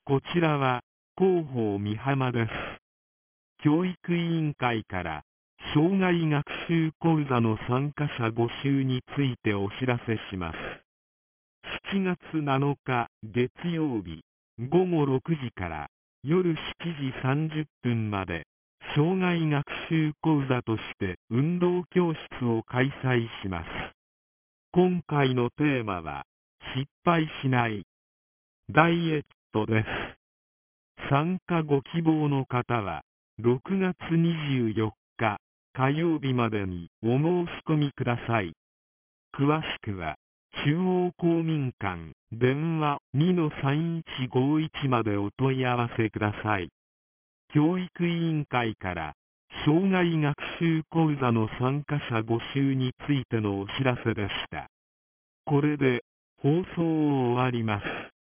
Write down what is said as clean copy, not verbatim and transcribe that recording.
こちらは広報美浜です。教育委員会から障害学習講座の参加者募集についてお知らせします。7月7日月曜日午後6時から夜7時30分まで障害学習講座として運動教室を開催します。今回のテーマは失敗しないダイエットです。参加ご希望の方は6月24日火曜日までにお申し込みください。詳しくは中央公民館電話 2-3151 までお問い合わせください。教育委員会から障害学習講座の参加者募集についてのお知らせでした。これで放送を終わります。